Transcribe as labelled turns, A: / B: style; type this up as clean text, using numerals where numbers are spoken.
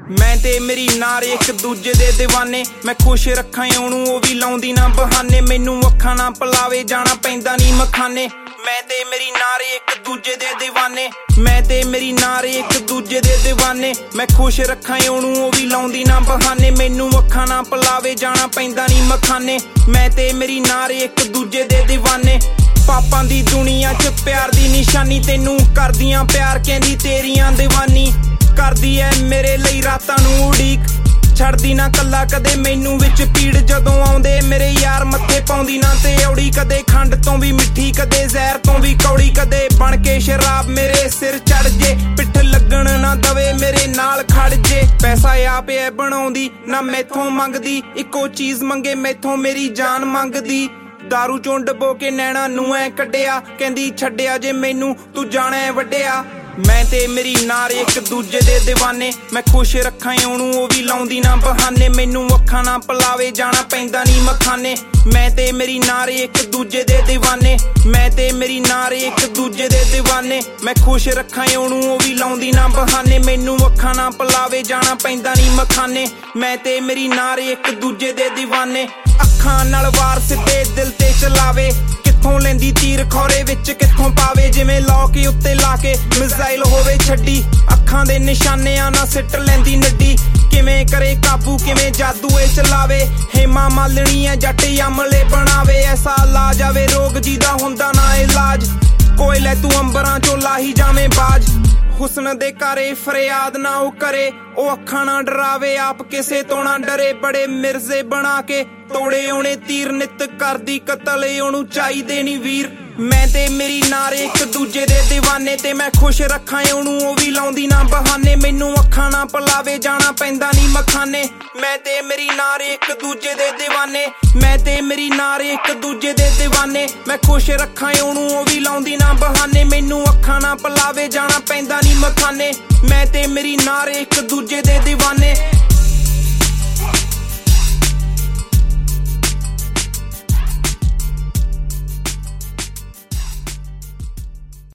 A: मैं ते मेरी नारे एक दूजे दे दीवाने मैं खुश रखां ओनू ओ भी लाउंदी ना बहाने मैनू अखां ना पलावे जाना पैंदा नी मखाने मैं ते मेरी नारे एक दूजे दे दीवाने मैं ते मेरी नारे एक दूजे दे दीवाने मैं खुश रखां ओनू ओ भी लाउंदी ना बहाने मैनू अखां ना पलावे जाना पैंदा नी मखाने मैं ते मेरी नारे एक दूजे दे दीवाने पापां दी दुनिया च प्यार दी निशानी तेनू करदियां प्यार कहंदी तेरियां दीवानी करदी ऐ मेरे ਲਈ ਰਾਤਾਂ ਨੂੰ ਉਡੀਕ ਛੱਡਦੀ ਨਾ ਕੱਲਾ ਕਦੇ ਮੈਨੂੰ ਵਿੱਚ ਪੀੜ ਜਦੋਂ ਆਉਂਦੇ ਮੇਰੇ ਯਾਰ ਮੱਥੇ ਪਾਉਂਦੀ ਨਾ ਤੇ ਔੜੀ ਕਦੇ ਖੰਡ ਤੋਂ ਵੀ ਮਿੱਠੀ ਕਦੇ ਜ਼ਹਿਰ ਤੋਂ ਵੀ ਕੌੜੀ ਕਦੇ ਬਣ ਕੇ ਸ਼ਰਾਬ ਮੇਰੇ ਸਿਰ ਚੜ ਜੇ ਪਿੱਠ ਲੱਗਣ ਨਾ ਦਵੇ ਮੇਰੇ ਨਾਲ ਖੜ ਜੇ ਪੈਸਾ ਆਪ ਐ ਬਣਾਉਂਦੀ ਨਾ ਮੈਥੋਂ ਮੰਗਦੀ ਇੱਕੋ ਚੀਜ਼ ਮੰਗੇ ਮੈਥੋਂ ਮੇਰੀ ਜਾਨ ਮੰਗਦੀ दारू चों डबो के नैना नूं ऐ कड्डिया कहंदी छड्डिया जे मैनू तू जाना ऐ वड्डिया मैं ते मेरी नारे एक दूजे दे दीवाने मैं खुश रखां ओनू ओ भी लाउंदी ना बहाने मैनू अखां ना पलावे जाना पैंदा नी मखाने मैं ते मेरी नारे एक दूजे दे दीवाने मैं ते मेरी नारे एक दूजे दे दीवाने मैं खुश रखां ओनू ओ भी लाउंदी ना बहाने मैनू अखां ना पलावे जाना पैंदा नी मखाने मैं ते मेरी नारे एक दूजे दे दीवाने ਅੱਖਾਂ ਨਾਲ ਵਾਰ ਸਿੱਧੇ ਦਿਲ ਤੇ ਚਲਾਵੇ ਕਿੱਥੋਂ ਲੈਂਦੀ ਤੀਰ ਖੌਰੇ ਵਿੱਚ ਕਿੱਥੋਂ ਪਾਵੇ ਜਿਵੇਂ ਲੋਕ ਉੱਤੇ ਲਾ ਕੇ ਮਿਜ਼ਾਈਲ ਹੋਵੇ ਛੱਡੀ ਅੱਖਾਂ ਦੇ ਨਿਸ਼ਾਨਿਆਂ ਨਾਲ ਸਿੱਟ ਲੈਂਦੀ ਨੱਡੀ ਕਿਵੇਂ ਕਰੇ ਕਾਬੂ ਕਿਵੇਂ ਜਾਦੂ ਇਹ ਚਲਾਵੇ ਹੇਮਾ ਮਾਲਣੀ ਐ ਜੱਟ ਅਮਲੇ ਬਣਾਵੇ ਐਸਾ ਲਾ ਜਾਵੇ ਰੋਗ ਜਿਹਦਾ ਹੁੰਦਾ ਨਾ ਇਲਾਜ ਕੋਈ ਲੈ ਤੂੰ ਅੰਬਰਾਂ ਚੋਂ ਲਾਹੀ ਜਾਵੇਂ ਬਾਜ हुस्न दे करे फरियाद ना ओ करे ओ अखां ना डरावे आप किसे तो ना डरे बड़े मिर्जे बना के तोड़े ओने तीर नित करदी कतल ओनू चाहिदे नी वीर मैं ते मेरी नारे एक दूजे दे दीवाने ते मैं खुश रखां ओनू ओ भी लाउंदी ना बहाने मैनू अखां ना पलावे जाना पैंदा नी मखाने मैं ते मेरी नारे एक दूजे दे दीवाने मैं ते मेरी नारे एक दूजे दे दीवाने मैं खुश रखां ओनू ओ भी लाउंदी ना बहाने मैनू अखां ना पलावे जाना पैंदा नी मखाने मैं ते मेरी नारे एक दूजे दे दीवाने